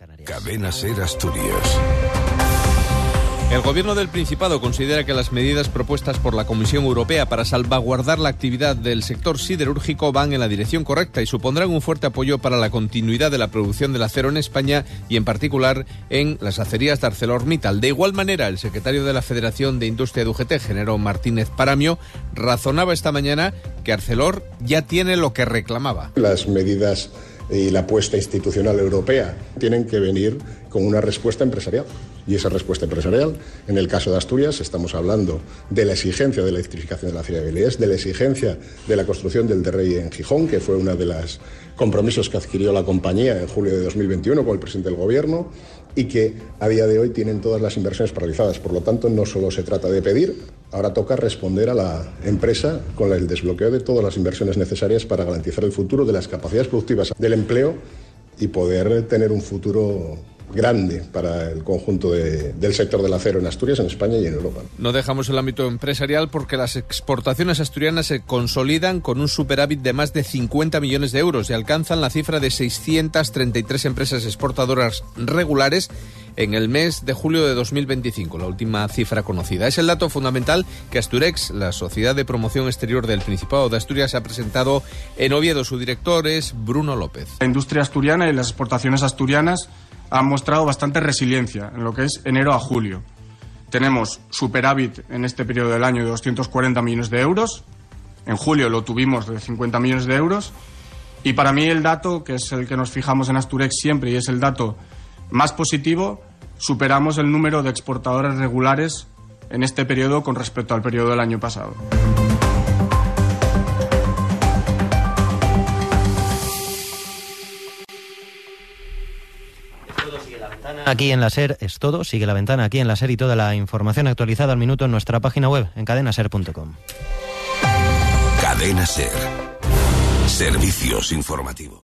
Canarias. Cadena SER Asturias. El Gobierno del Principado considera que las medidas propuestas por la Comisión Europea para salvaguardar la actividad del sector siderúrgico van en la dirección correcta y supondrán un fuerte apoyo para la continuidad de la producción del acero en España y en particular en las acerías de ArcelorMittal. De igual manera, el secretario de la Federación de Industria de UGT, Genaro Martínez Paramio, razonaba esta mañana que Arcelor ya tiene lo que reclamaba. Las medidas y la apuesta institucional europea tienen que venir con una respuesta empresarial. Y esa respuesta empresarial, en el caso de Asturias, estamos hablando de la exigencia de la electrificación de la ciudad de Beleas, de la exigencia de la construcción del Derrey en Gijón, que fue uno de los compromisos que adquirió la compañía en julio de 2021 con el presidente del Gobierno y que a día de hoy tienen todas las inversiones paralizadas. Por lo tanto, no solo se trata de pedir, ahora toca responder a la empresa con el desbloqueo de todas las inversiones necesarias para garantizar el futuro de las capacidades productivas del empleo y poder tener un futuro grande para el conjunto del sector del acero en Asturias, en España y en Europa. No dejamos el ámbito empresarial porque las exportaciones asturianas se consolidan con un superávit de más de 50 millones de euros y alcanzan la cifra de 633 empresas exportadoras regulares en el mes de julio de 2025, la última cifra conocida. Es el dato fundamental que Asturex, la Sociedad de Promoción Exterior del Principado de Asturias, ha presentado en Oviedo. Su director es Bruno López. La industria asturiana y las exportaciones asturianas han mostrado bastante resiliencia en lo que es enero a julio. Tenemos superávit en este periodo del año de 240 millones de euros. En julio lo tuvimos de 50 millones de euros. Y para mí el dato, que es el que nos fijamos en Asturex siempre y es el dato más positivo, superamos el número de exportadoras regulares en este periodo con respecto al periodo del año pasado. Aquí en la SER es todo, sigue La Ventana aquí en la SER y toda la información actualizada al minuto en nuestra página web en cadenaser.com. Cadena SER. Servicios informativos.